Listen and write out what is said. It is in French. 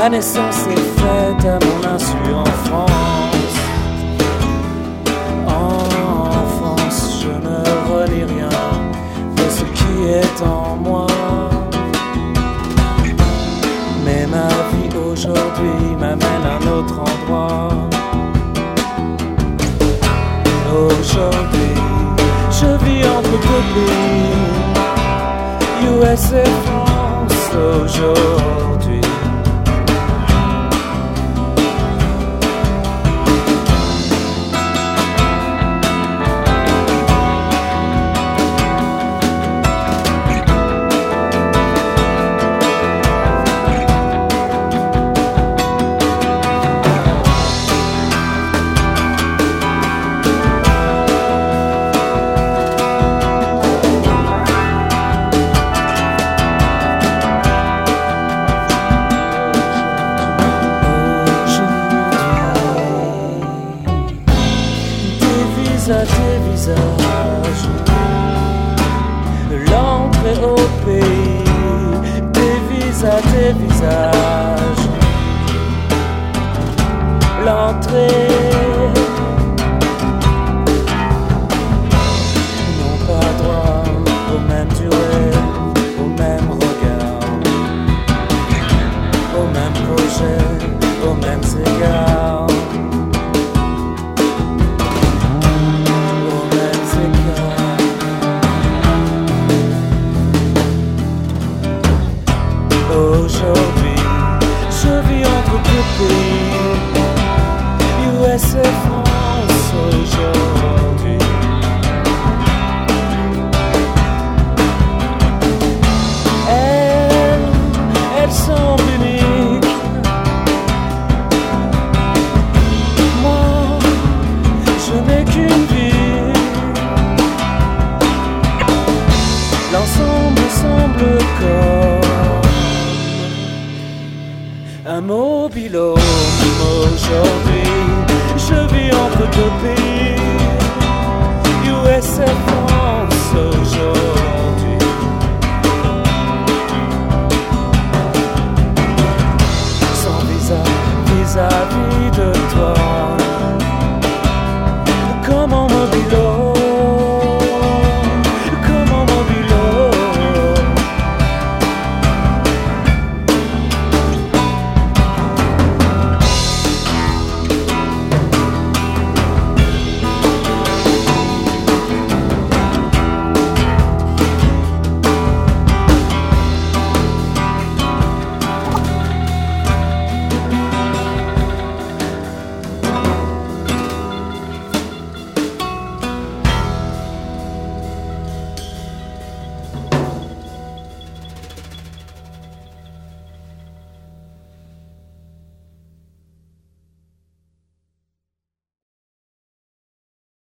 Ma naissance est faite à mon insu en France. En France, je ne relis rien de ce qui est en moi. Mais ma vie aujourd'hui m'amène à un autre endroit. Aujourd'hui, je vis entre deux pays, US et France aujourd'hui. À tes visages, l'entrée au pays, tes visages, l'entrée, n'ont pas droit aux mêmes durées, au même regard, aux mêmes projets, aux mêmes égards. Aujourd'hui, je vis entre deux pays, US et France aujourd'hui. Elle semble unique. Moi, je n'ai qu'une vie. L'ensemble semble comme un mobil-homme. Aujourd'hui, je vis entre deux pays, US et France aujourd'hui.